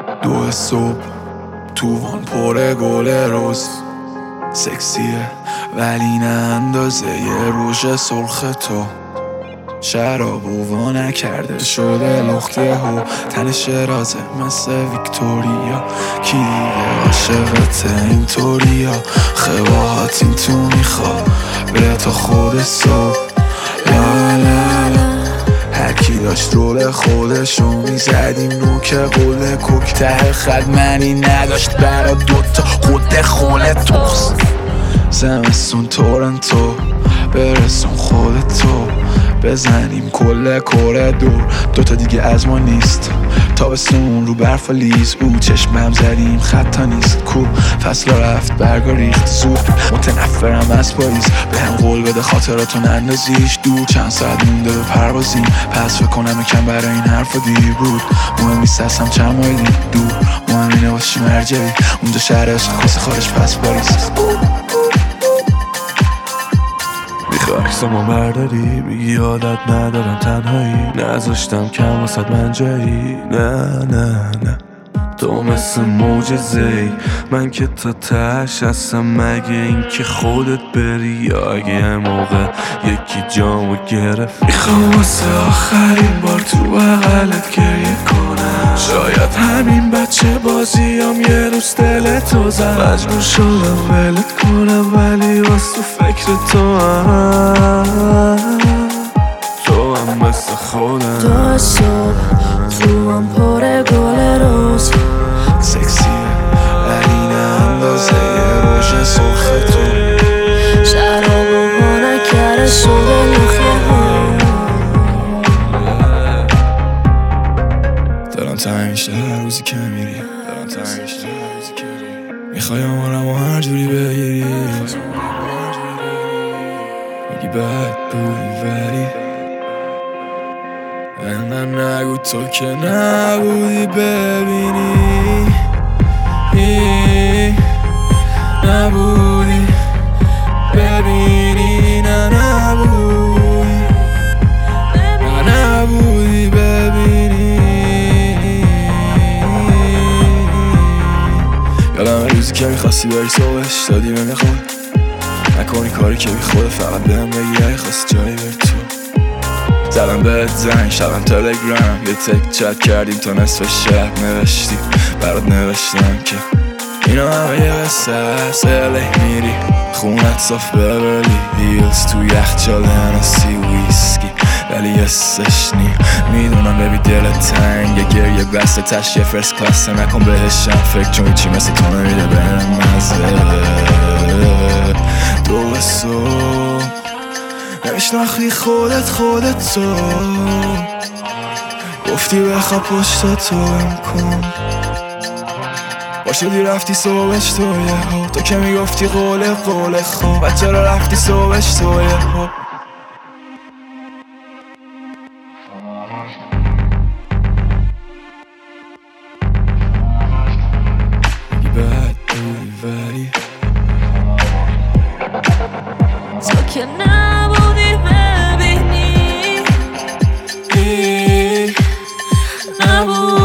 دو صبح توان پر گل روز، سکسیه ولی نه اندازه یه روژ سرخ تو. شراب و نکرده شده لخته و تنش رازه مثل ویکتوریا. کی دیگه عاشقته اینطوریا؟ خواهات این تو میخواد بره تا خود صبح. لا لا لا هرکی داشت رول خودشو میزدیم نوک قول کوک ته خد منی نداشت برا دوتا خود خول توست. زمستون تورنتو برسون خودتو بزنیم کل کره دور دوتا دیگه از ما نیست. تابستون رو برف و لیز او چشمم زدیم خطا نیست کو فصلا رفت برگا ریخت زود. متنفرم از پاییز به هم قول بده خاطراتو نندازیش دور. چند ساعت مونده به پروازیم پس فکر کنم یکم برای این حرفا دیر بود. مهم نیست هستم چند مایلی دور مهم اینه واسه مرجعی اونجا شهر عشق کسی خارج پس پاریس. عکسامو برداری میگی عادت ندارم تنهایی نذاشتم کم واسد من جایی. نه نه نه تو مثل معجزه‌ای من که تا تهش هستم مگه این که خودت بری یا اگه موقع یکی جامو گرفت. میخوام واسه آخرین بار تو بغلت گریه کنم. شاید همین بچه بازیام یه روز دلتو زد. مجبور شدم ولت کنم ولی واسه فکر تو هم مثل خودم. دو صبح تو هم پر گل روز، سکسیه ولی نه اندازه یه روژ سرخ تو. شراب و نکرده شده لخته دارم تنگ میشه هر روزی که میری. میخوای آمارم و هر جوری بگیری. میگی بد بودی ولی من نگو تو که نبودی ببینی. نبودی ببینی. نبودی ببینی. یادم روزی که میخواستی بری صبحش دادی به میخواد نکنی کاری که بیخوده فقط بهم بگی اگه خواستی جایی بری تو. زدم بهت زنگ شبم تلگرام یه تک چت کردیم تا نصف شب نوشتی برات نوشتم که اینا همه یه قصه هست. الی میری خونت صاف ببرلی هیلز تو یخچال هنسی ویسکی ولی حسش نی. میدونم ببی دلت تنگه گریه بسته تش یه فرست کلاس نکن بهشم فکر چون چی مثل تو نمیده بهم مزه. دو صبح نمیشناختی خودت تو گفتی بخواب پشت تو هم کن باشدی رفتی صبحش تو یه ها تو که میگفتی قول خوب بچه را رفتی صبحش تو یه ها. میگی بد بودی ولی تو که نبودی ببینی. نبودی